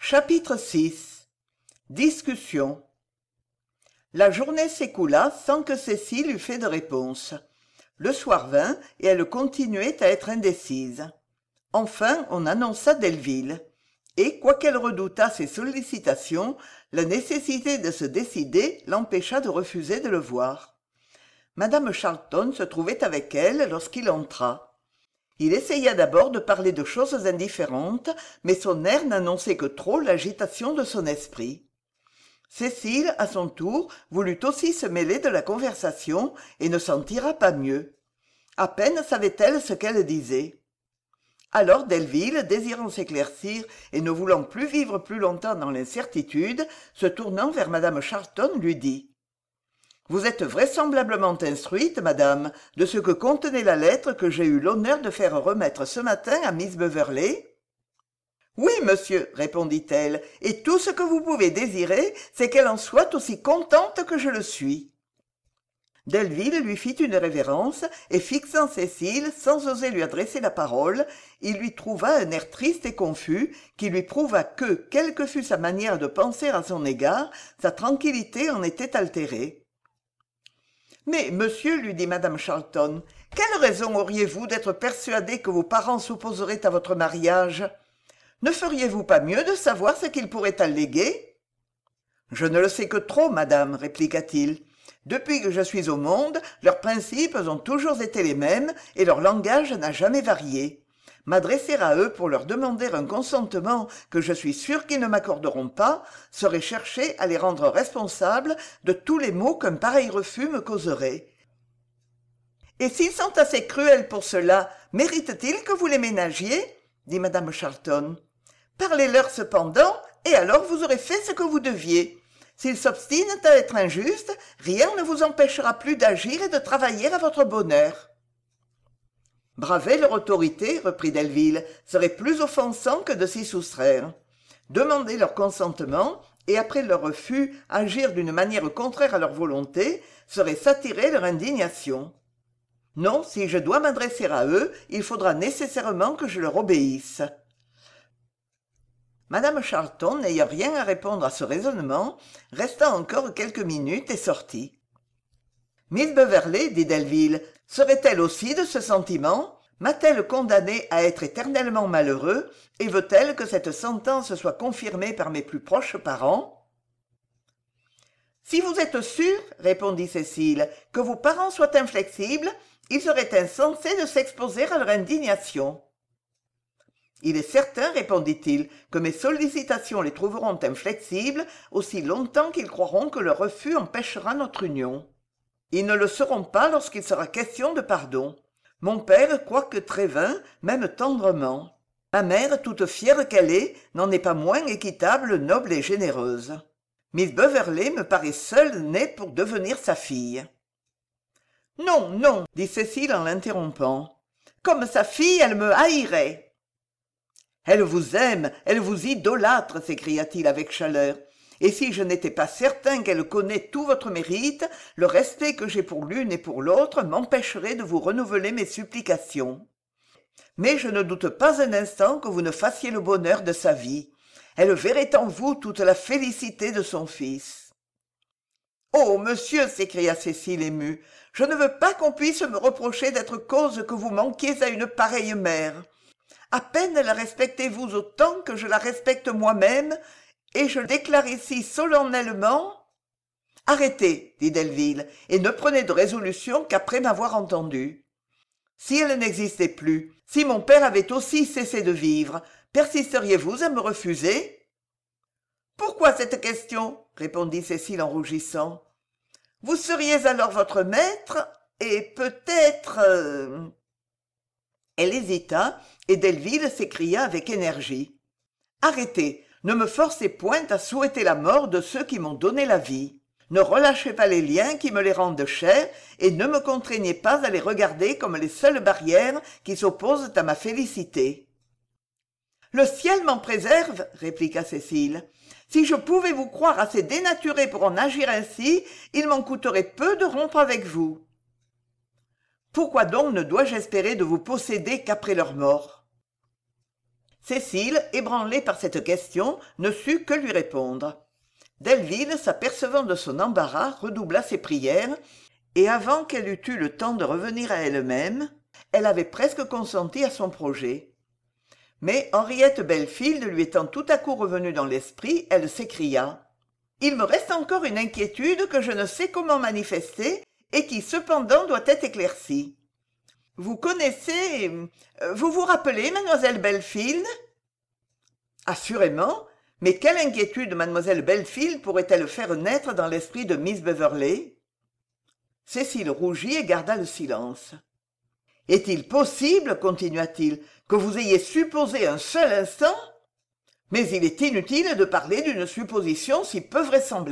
Chapitre 6. Discussion. La journée s'écoula sans que Cécile eût fait de réponse. Le soir vint et elle continuait à être indécise. Enfin on annonça Delville. Et, quoiqu'elle redoutât ses sollicitations, la nécessité de se décider l'empêcha de refuser de le voir. Madame Charlton se trouvait avec elle lorsqu'il entra. Il essaya d'abord de parler de choses indifférentes, mais son air n'annonçait que trop l'agitation de son esprit. Cécile, à son tour, voulut aussi se mêler de la conversation et ne s'en tira pas mieux. À peine savait-elle ce qu'elle disait. Alors Delville, désirant s'éclaircir et ne voulant plus vivre plus longtemps dans l'incertitude, se tournant vers madame Charlton, lui dit « Vous êtes vraisemblablement instruite, madame, de ce que contenait la lettre que j'ai eu l'honneur de faire remettre ce matin à Miss Beverley ?»« Oui, monsieur, répondit-elle, et tout ce que vous pouvez désirer, c'est qu'elle en soit aussi contente que je le suis. » Delville lui fit une révérence, et fixant Cécile, sans oser lui adresser la parole, il lui trouva un air triste et confus, qui lui prouva que, quelle que fût sa manière de penser à son égard, sa tranquillité en était altérée. « Mais, monsieur, lui dit madame Charlton, quelle raison auriez-vous d'être persuadé que vos parents s'opposeraient à votre mariage ? Ne feriez-vous pas mieux de savoir ce qu'ils pourraient alléguer ? » « Je ne le sais que trop, madame, répliqua-t-il. Depuis que je suis au monde, leurs principes ont toujours été les mêmes et leur langage n'a jamais varié. M'adresser à eux pour leur demander un consentement que je suis sûr qu'ils ne m'accorderont pas serait chercher à les rendre responsables de tous les maux qu'un pareil refus me causerait. Et s'ils sont assez cruels pour cela, méritent-ils que vous les ménagiez ? Dit madame Charlton. Parlez-leur cependant, et alors vous aurez fait ce que vous deviez. S'ils s'obstinent à être injustes, rien ne vous empêchera plus d'agir et de travailler à votre bonheur. Braver leur autorité, reprit Delville, serait plus offensant que de s'y soustraire. Demander leur consentement, et après leur refus, agir d'une manière contraire à leur volonté, serait s'attirer leur indignation. Non, si je dois m'adresser à eux, il faudra nécessairement que je leur obéisse. Madame Charlton, n'ayant rien à répondre à ce raisonnement, resta encore quelques minutes et sortit. « Miss Beverley, dit Delville, serait-elle aussi de ce sentiment ? M'a-t-elle condamné à être éternellement malheureux et veut-elle que cette sentence soit confirmée par mes plus proches parents ?»« Si vous êtes sûre, répondit Cécile, que vos parents soient inflexibles, il serait insensé de s'exposer à leur indignation. » « Il est certain, répondit-il, que mes sollicitations les trouveront inflexibles aussi longtemps qu'ils croiront que leur refus empêchera notre union. Ils ne le seront pas lorsqu'il sera question de pardon. Mon père, quoique très vain, m'aime tendrement. Ma mère, toute fière qu'elle est, n'en est pas moins équitable, noble et généreuse. Miss Beverley me paraît seule née pour devenir sa fille. »« Non, non, dit Cécile en l'interrompant. Comme sa fille, elle me haïrait. » « Elle vous aime, elle vous idolâtre, s'écria-t-il avec chaleur. Et si je n'étais pas certain qu'elle connaît tout votre mérite, le respect que j'ai pour l'une et pour l'autre m'empêcherait de vous renouveler mes supplications. Mais je ne doute pas un instant que vous ne fassiez le bonheur de sa vie. Elle verrait en vous toute la félicité de son fils. »« Oh, monsieur, s'écria Cécile émue, je ne veux pas qu'on puisse me reprocher d'être cause que vous manquiez à une pareille mère. À peine la respectez-vous autant que je la respecte moi-même, et je déclare ici solennellement... »« Arrêtez, dit Delville, et ne prenez de résolution qu'après m'avoir entendu. Si elle n'existait plus, si mon père avait aussi cessé de vivre, persisteriez-vous à me refuser ? » ?»« Pourquoi cette question ? répondit Cécile en rougissant. « Vous seriez alors votre maître, et peut-être... Elle hésita, et Delville s'écria avec énergie. « Arrêtez, ne me forcez point à souhaiter la mort de ceux qui m'ont donné la vie. Ne relâchez pas les liens qui me les rendent chers, et ne me contraignez pas à les regarder comme les seules barrières qui s'opposent à ma félicité. »« Le ciel m'en préserve, répliqua Cécile. Si je pouvais vous croire assez dénaturé pour en agir ainsi, il m'en coûterait peu de rompre avec vous. » Pourquoi donc ne dois-je espérer de vous posséder qu'après leur mort ? Cécile, ébranlée par cette question, ne sut que lui répondre. Delville, s'apercevant de son embarras, redoubla ses prières, et avant qu'elle eût eu le temps de revenir à elle-même, elle avait presque consenti à son projet. Mais Henriette Belfield lui étant tout à coup revenue dans l'esprit, elle s'écria. « Il me reste encore une inquiétude que je ne sais comment manifester et qui cependant doit être éclaircie. Vous connaissez... vous vous rappelez mademoiselle Belfield ?»« Assurément, mais quelle inquiétude mademoiselle Belfield pourrait-elle faire naître dans l'esprit de Miss Beverley ?» Cécile rougit et garda le silence. « Est-il possible, continua-t-il, que vous ayez supposé un seul instant ? Mais il est inutile de parler d'une supposition si peu vraisemblable. »«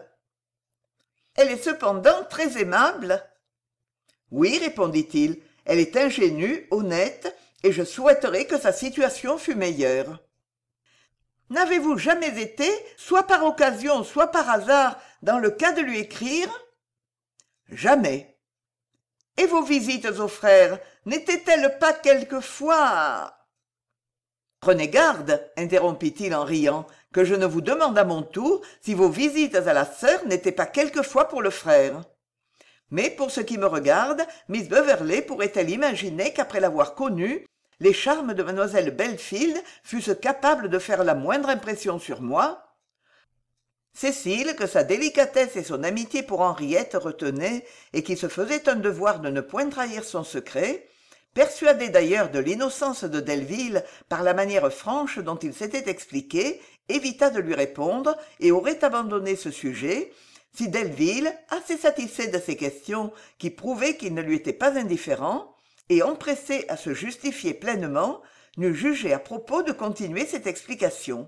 Elle est cependant très aimable. »« Oui, répondit-il, elle est ingénue, honnête, et je souhaiterais que sa situation fût meilleure. » « N'avez-vous jamais été, soit par occasion, soit par hasard, dans le cas de lui écrire ? » ?»« Jamais. »« Et vos visites aux frères n'étaient-elles pas quelquefois... » « Prenez garde, interrompit-il en riant, que je ne vous demande à mon tour si vos visites à la sœur n'étaient pas quelquefois pour le frère. Mais pour ce qui me regarde, Miss Beverley pourrait-elle imaginer qu'après l'avoir connue, les charmes de mademoiselle Belfield fussent capables de faire la moindre impression sur moi ? Cécile, que sa délicatesse et son amitié pour Henriette retenaient et qui se faisait un devoir de ne point trahir son secret, persuadée d'ailleurs de l'innocence de Delville par la manière franche dont il s'était expliqué, évita de lui répondre et aurait abandonné ce sujet si Delville, assez satisfait de ses questions qui prouvaient qu'il ne lui était pas indifférent, et empressé à se justifier pleinement, n'eût jugé à propos de continuer cette explication.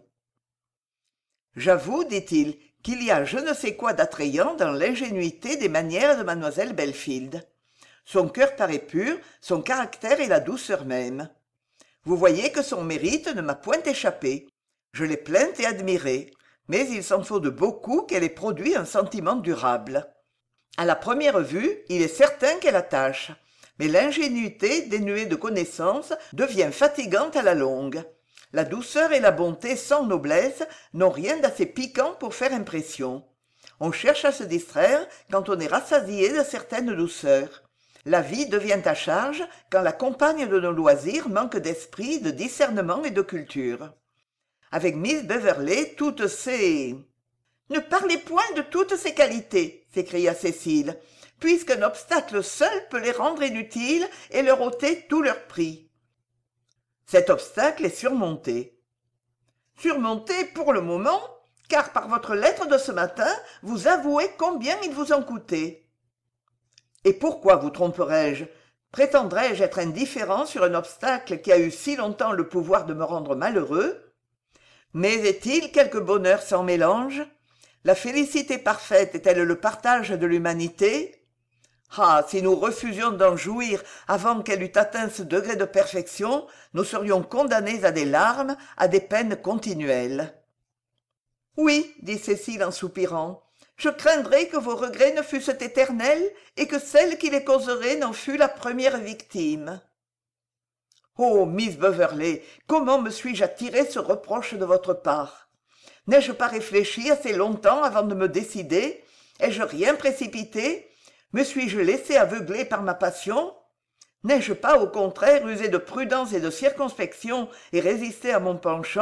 « J'avoue, dit-il, qu'il y a je ne sais quoi d'attrayant dans l'ingénuité des manières de mademoiselle Belfield. Son cœur paraît pur, son caractère est la douceur même. Vous voyez que son mérite ne m'a point échappé. Je l'ai plainte et admirée, mais il s'en faut de beaucoup qu'elle ait produit un sentiment durable. À la première vue, il est certain qu'elle attache, mais l'ingénuité dénuée de connaissance devient fatigante à la longue. La douceur et la bonté sans noblesse n'ont rien d'assez piquant pour faire impression. On cherche à se distraire quand on est rassasié de certaines douceurs. La vie devient à charge quand la compagne de nos loisirs manque d'esprit, de discernement et de culture. Avec Miss Beverley, toutes ces... « Ne parlez point de toutes ces qualités, s'écria Cécile, puisqu'un obstacle seul peut les rendre inutiles et leur ôter tout leur prix. Cet obstacle est surmonté. Surmonté pour le moment, car par votre lettre de ce matin, vous avouez combien il vous en coûtait. Et pourquoi vous tromperais-je ? Prétendrais-je être indifférent sur un obstacle qui a eu si longtemps le pouvoir de me rendre malheureux ? Mais est-il quelque bonheur sans mélange ? La félicité parfaite est-elle le partage de l'humanité ? Ah, si nous refusions d'en jouir avant qu'elle eût atteint ce degré de perfection, nous serions condamnés à des larmes, à des peines continuelles. « Oui, dit Cécile en soupirant, je craindrais que vos regrets ne fussent éternels et que celle qui les causerait n'en fût la première victime. » « Oh, Miss Beverley, comment me suis-je attiré ce reproche de votre part ? N'ai-je pas réfléchi assez longtemps avant de me décider ? Ai-je rien précipité ? Me suis-je laissé aveugler par ma passion ? N'ai-je pas, au contraire, usé de prudence et de circonspection et résisté à mon penchant ?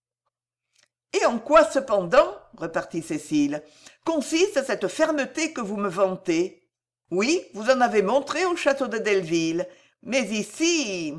Et en quoi, cependant, repartit Cécile, consiste cette fermeté que vous me vantez ? Oui, vous en avez montré au château de Delville, mais ici...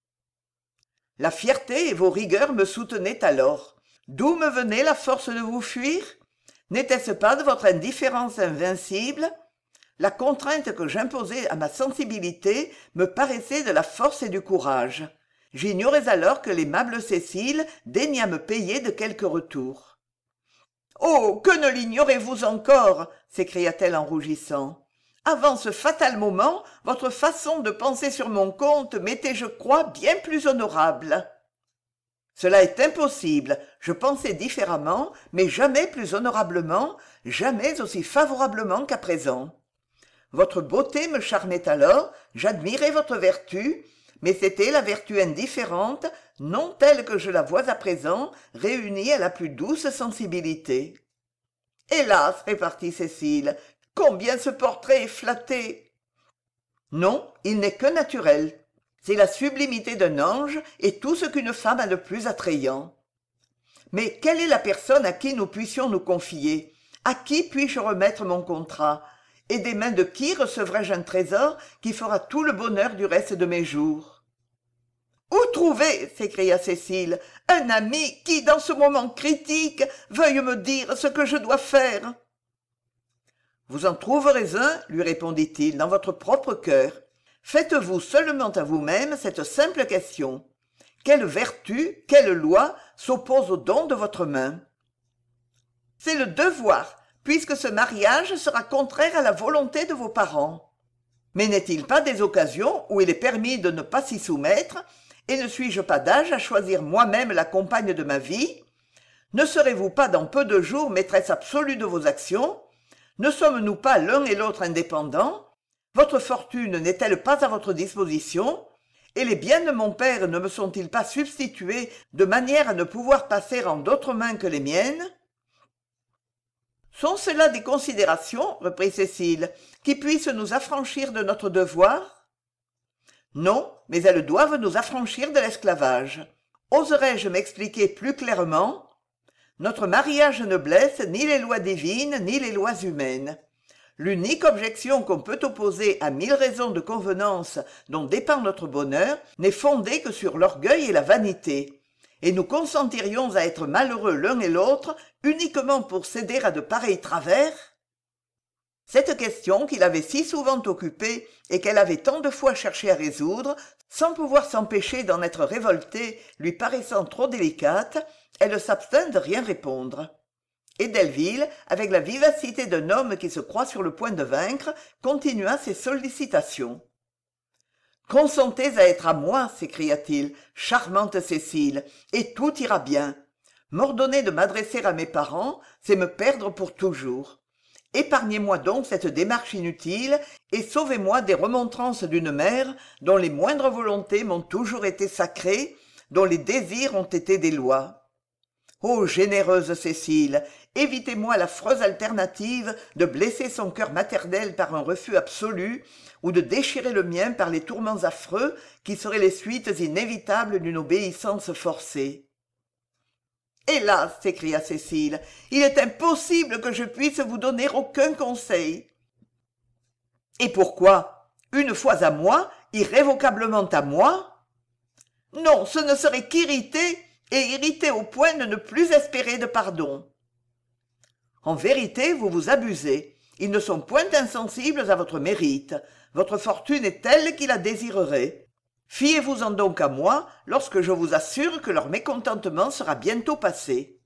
La fierté et vos rigueurs me soutenaient alors. D'où me venait la force de vous fuir ? N'était-ce pas de votre indifférence invincible ? La contrainte que j'imposais à ma sensibilité me paraissait de la force et du courage. J'ignorais alors que l'aimable Cécile daignât me payer de quelque retour. « Oh, que ne l'ignorez-vous encore !» s'écria-t-elle en rougissant. « Avant ce fatal moment, votre façon de penser sur mon compte m'était, je crois, bien plus honorable. » « Cela est impossible. Je pensais différemment, mais jamais plus honorablement, jamais aussi favorablement qu'à présent. Votre beauté me charmait alors, j'admirais votre vertu, mais c'était la vertu indifférente, non telle que je la vois à présent, réunie à la plus douce sensibilité. Hélas, répartit Cécile, combien ce portrait est flatté. Non, il n'est que naturel. C'est la sublimité d'un ange et tout ce qu'une femme a de plus attrayant. Mais quelle est la personne à qui nous puissions nous confier? À qui puis-je remettre mon contrat? Et des mains de qui recevrai-je un trésor qui fera tout le bonheur du reste de mes jours? Où trouver, s'écria Cécile, un ami qui, dans ce moment critique, veuille me dire ce que je dois faire? Vous en trouverez un, lui répondit-il, dans votre propre cœur. Faites-vous seulement à vous-même cette simple question. Quelle vertu, quelle loi s'oppose au don de votre main? C'est le devoir, puisque ce mariage sera contraire à la volonté de vos parents. Mais n'est-il pas des occasions où il est permis de ne pas s'y soumettre, et ne suis-je pas d'âge à choisir moi-même la compagne de ma vie? Ne serez-vous pas dans peu de jours maîtresse absolue de vos actions? Ne sommes-nous pas l'un et l'autre indépendants? Votre fortune n'est-elle pas à votre disposition? Et les biens de mon père ne me sont-ils pas substitués de manière à ne pouvoir passer en d'autres mains que les miennes? Sont-ce là des considérations, reprit Cécile, qui puissent nous affranchir de notre devoir? Non, mais elles doivent nous affranchir de l'esclavage. Oserais-je m'expliquer plus clairement? Notre mariage ne blesse ni les lois divines ni les lois humaines. L'unique objection qu'on peut opposer à 1000 raisons de convenance dont dépend notre bonheur n'est fondée que sur l'orgueil et la vanité. Et nous consentirions à être malheureux l'un et l'autre uniquement pour céder à de pareils travers? Cette question qui l'avait si souvent occupée et qu'elle avait tant de fois cherché à résoudre, sans pouvoir s'empêcher d'en être révoltée, lui paraissant trop délicate, elle s'abstint de rien répondre. Et Delville, avec la vivacité d'un homme qui se croit sur le point de vaincre, continua ses sollicitations. « Consentez à être à moi, s'écria-t-il, charmante Cécile, et tout ira bien. M'ordonner de m'adresser à mes parents, c'est me perdre pour toujours. Épargnez-moi donc cette démarche inutile et sauvez-moi des remontrances d'une mère dont les moindres volontés m'ont toujours été sacrées, dont les désirs ont été des lois. Ô généreuse Cécile, évitez-moi l'affreuse alternative de blesser son cœur maternel par un refus absolu ou de déchirer le mien par les tourments affreux qui seraient les suites inévitables d'une obéissance forcée. » Hélas, s'écria Cécile, il est impossible que je puisse vous donner aucun conseil. Et pourquoi? Une fois à moi, irrévocablement à moi? Non, ce ne serait qu'irriter, et irriter au point de ne plus espérer de pardon. En vérité, vous vous abusez. Ils ne sont point insensibles à votre mérite. Votre fortune est telle qu'ils la désireraient. Fiez-vous-en donc à moi lorsque je vous assure que leur mécontentement sera bientôt passé.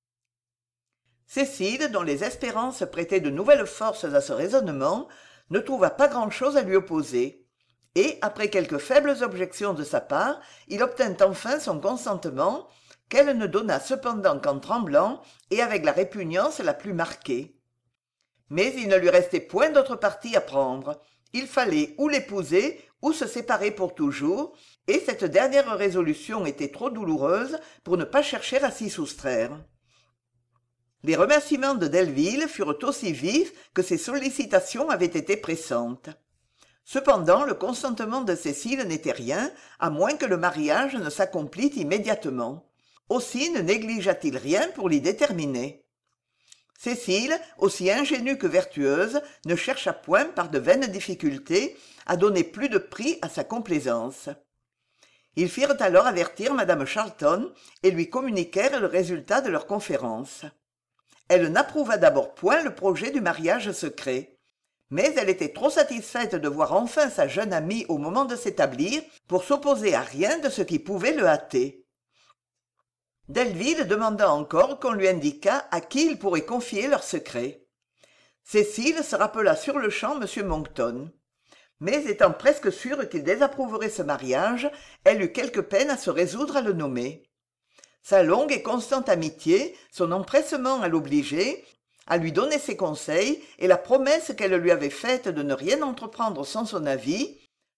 Cécile, dont les espérances prêtaient de nouvelles forces à ce raisonnement, ne trouva pas grand-chose à lui opposer. Et, après quelques faibles objections de sa part, il obtint enfin son consentement, qu'elle ne donna cependant qu'en tremblant et avec la répugnance la plus marquée. Mais il ne lui restait point d'autre parti à prendre. Il fallait ou l'épouser ou se séparer pour toujours, et cette dernière résolution était trop douloureuse pour ne pas chercher à s'y soustraire. Les remerciements de Delville furent aussi vifs que ses sollicitations avaient été pressantes. Cependant, le consentement de Cécile n'était rien, à moins que le mariage ne s'accomplît immédiatement. Aussi ne négligea-t-il rien pour l'y déterminer. Cécile, aussi ingénue que vertueuse, ne chercha point, par de vaines difficultés, à donner plus de prix à sa complaisance. Ils firent alors avertir madame Charlton et lui communiquèrent le résultat de leur conférence. Elle n'approuva d'abord point le projet du mariage secret, mais elle était trop satisfaite de voir enfin sa jeune amie au moment de s'établir pour s'opposer à rien de ce qui pouvait le hâter. Delville demanda encore qu'on lui indiquât à qui il pourrait confier leur secret. Cécile se rappela sur-le-champ m Monckton. Mais étant presque sûre qu'il désapprouverait ce mariage, elle eut quelque peine à se résoudre à le nommer. Sa longue et constante amitié, son empressement à l'obliger, à lui donner ses conseils et la promesse qu'elle lui avait faite de ne rien entreprendre sans son avis,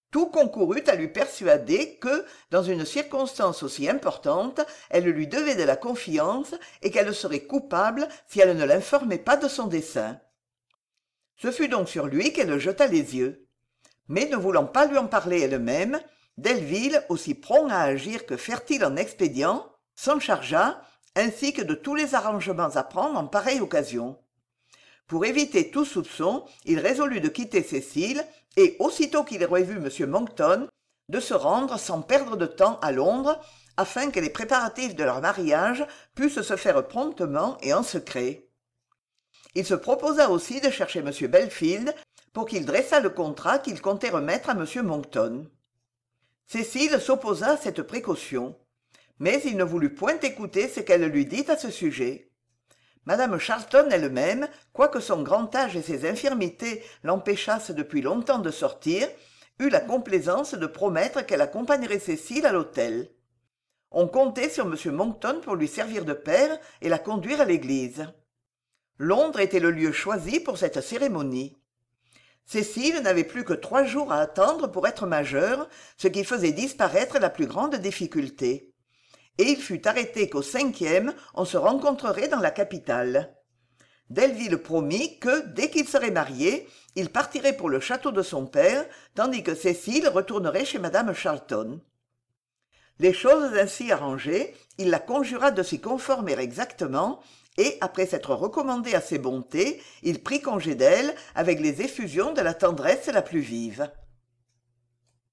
Tout concourut à lui persuader que, dans une circonstance aussi importante, elle lui devait de la confiance et qu'elle serait coupable si elle ne l'informait pas de son dessein. Ce fut donc sur lui qu'elle jeta les yeux. Mais ne voulant pas lui en parler elle-même, Delville, aussi prompt à agir que fertile en expédients, s'en chargea, ainsi que de tous les arrangements à prendre en pareille occasion. Pour éviter tout soupçon, il résolut de quitter Cécile et, aussitôt qu'il aurait vu M. Monkton, de se rendre sans perdre de temps à Londres, afin que les préparatifs de leur mariage pussent se faire promptement et en secret. Il se proposa aussi de chercher M. Belfield pour qu'il dressât le contrat qu'il comptait remettre à M. Monkton. Cécile s'opposa à cette précaution, mais il ne voulut point écouter ce qu'elle lui dit à ce sujet. Madame Charlton elle-même, quoique son grand âge et ses infirmités l'empêchassent depuis longtemps de sortir, eut la complaisance de promettre qu'elle accompagnerait Cécile à l'hôtel. On comptait sur M. Monkton pour lui servir de père et la conduire à l'église. Londres était le lieu choisi pour cette cérémonie. Cécile n'avait plus que 3 jours à attendre pour être majeure, ce qui faisait disparaître la plus grande difficulté. Et il fut arrêté qu'au 5e, on se rencontrerait dans la capitale. Delville promit que, dès qu'il serait marié, il partirait pour le château de son père, tandis que Cécile retournerait chez madame Charlton. Les choses ainsi arrangées, il la conjura de s'y conformer exactement, et, après s'être recommandé à ses bontés, il prit congé d'elle avec les effusions de la tendresse la plus vive.